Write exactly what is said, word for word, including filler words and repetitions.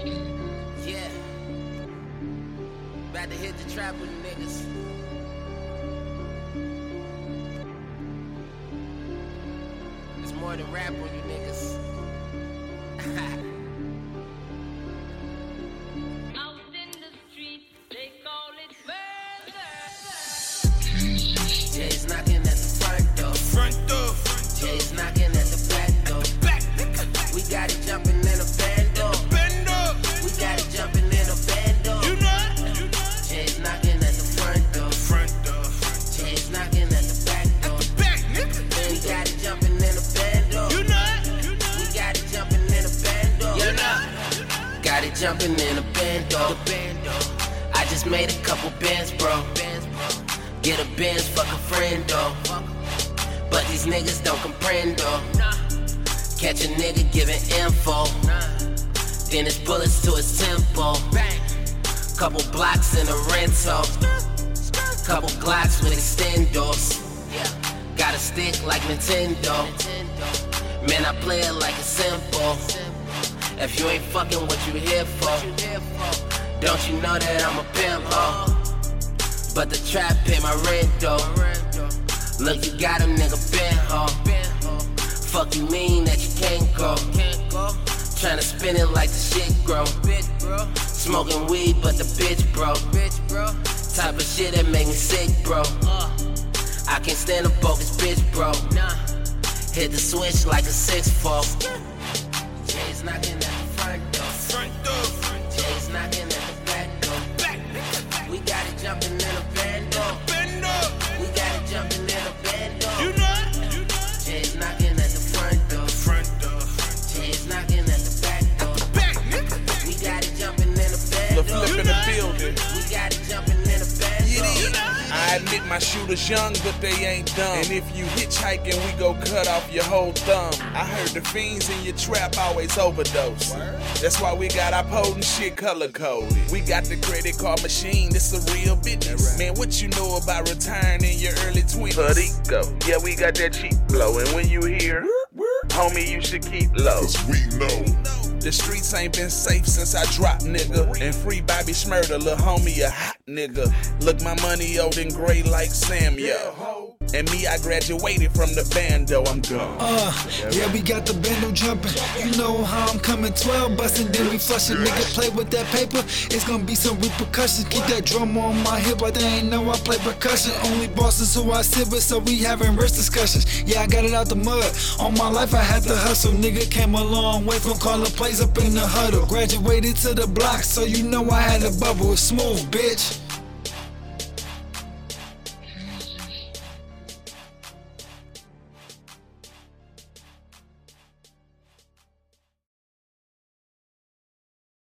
Yeah. About to hit the trap with the niggas. It's more than rap on you niggas. Out in the street, they call it murder. Jay's knocking at the front door. Front door. Jay's knocking at the back door. Back. We got it jumping in a bando. Bando. We got it jumping in a bando. You know. You know. Jay's knocking at the front door. Front door. Jay's knocking at the back door. Back, nigga. We got it jumping in a bando. You know. You know. We got it jumping in a bando. You know. Got it jumping in a bando. I just made a couple bands, bro. Get a Benz, fuck a friendo. But these niggas don't comprendo. Catch a nigga giving info, then it's bullets to his tempo. Couple blocks in a rental, couple Glocks with extendos. Got a stick like Nintendo. Man, I play it like it's simple. If you ain't fucking what you here for, don't you know that I'm a pimp, ho? But the trap pay my rent, though. Look, you got a nigga bent, ho. Fuck you mean that you can't go? Tryna spin it like the shit grow. Smoking weed, but the bitch bro. Type of shit that make me sick, bro. I can't stand a bogus bitch, bro. Hit the switch like a six four. Jay's knocking at the front door. Front door. Jay's knocking at the back door. Back. We got it jumping in a bando. Bando. We got it jumping in a bando. You know. You know. Jay's knocking at the front door. Front door. Jay's knocking at the back door. Back, nigga. We got it jumping in a The bando. flip in the building. We got it jumping in a bando. You know. I admit my shooters young, but they ain't dumb. And if you hitchhiking, we go cut off your whole thumb. I heard the fiends in your trap always overdose. That's why we got our potent shit color coded. We got the credit card machine, this a real business. Man, what you know about retiring in your early twenties? Perico, yeah, we got that cheap blow. And when you hear, homie, you should keep low. Cause we know. The streets ain't been safe since I dropped, nigga. And free Bobby Shmurda, lil' homie, a hot nigga. Look, my money old and gray like Samuel. And me, I graduated from the bando, I'm gone. Uh, yeah, we got the bando jumping. You know how I'm coming, twelve bustin', then we flushin'. Nigga play with that paper, it's gonna be some repercussions. Keep that drum on my hip, but they ain't know I play percussion. Only bosses who I sit with, so we having rich discussions. Yeah, I got it out the mud. All my life I had to hustle. Nigga came a long way from calling plays up in the huddle. Graduated to the block, so you know I had a bubble. It's smooth, bitch.